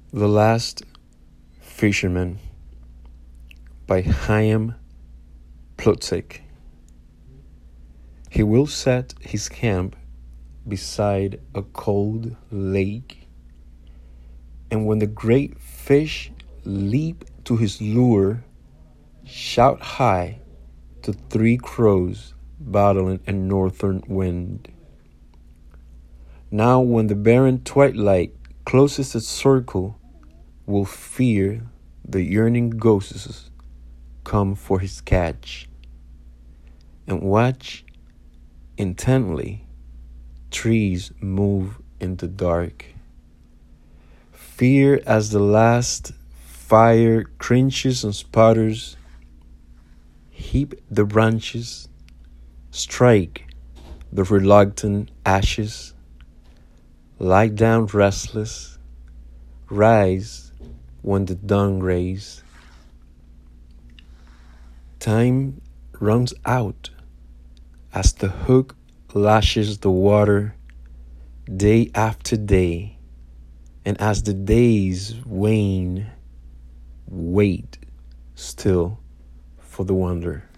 The Last Fisherman by Chaim Plotzik. He will set his camp beside a cold lake, and when the great fish leap to his lure, shout high to three crows battling a northern wind. Now when the barren twilight closes its circle, will fear the yearning ghosts come for his catch, and watch intently trees move in the dark. Fear as the last fire cringes and sputters, heap the branches, strike the reluctant ashes, lie down restless, rise when the dawn rays. Time runs out as the hook lashes the water day after day, and as the days wane, wait still for the wonder.